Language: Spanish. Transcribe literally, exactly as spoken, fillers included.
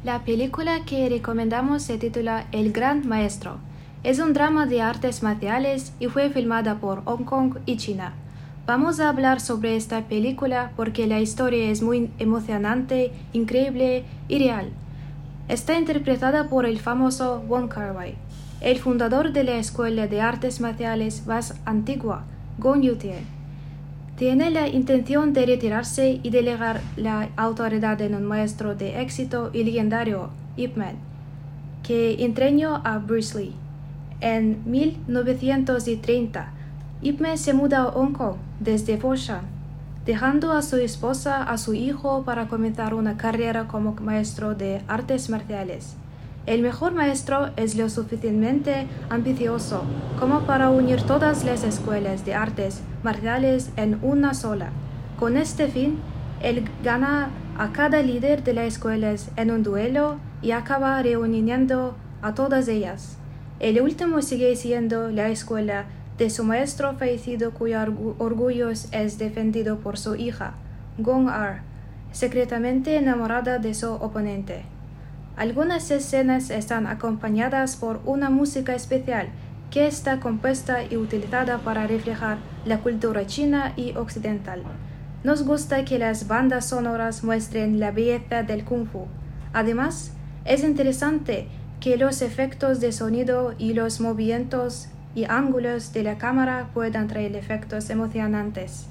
La película que recomendamos se titula El Gran Maestro. Es un drama de artes marciales y fue filmada por Hong Kong y China. Vamos a hablar sobre esta película porque la historia es muy emocionante, increíble y real. Está interpretada por el famoso Wong Kar-wai, el fundador de la escuela de artes marciales más antigua, Gong Yu-tie. Tiene la intención de retirarse y delegar la autoridad en un maestro de éxito y legendario, Ip Man, que entrenó a Bruce Lee. En mil novecientos treinta, Ip Man se muda a Hong Kong desde Foshan, dejando a su esposa a su hijo para comenzar una carrera como maestro de artes marciales. El mejor maestro es lo suficientemente ambicioso como para unir todas las escuelas de artes marciales en una sola. Con este fin, él gana a cada líder de las escuelas en un duelo y acaba reuniendo a todas ellas. El último sigue siendo la escuela de su maestro fallecido cuyo orgullo es defendido por su hija, Gong Er, secretamente enamorada de su oponente. Algunas escenas están acompañadas por una música especial que está compuesta y utilizada para reflejar la cultura china y occidental. Nos gusta que las bandas sonoras muestren la belleza del kung fu. Además, es interesante que los efectos de sonido y los movimientos y ángulos de la cámara puedan traer efectos emocionantes.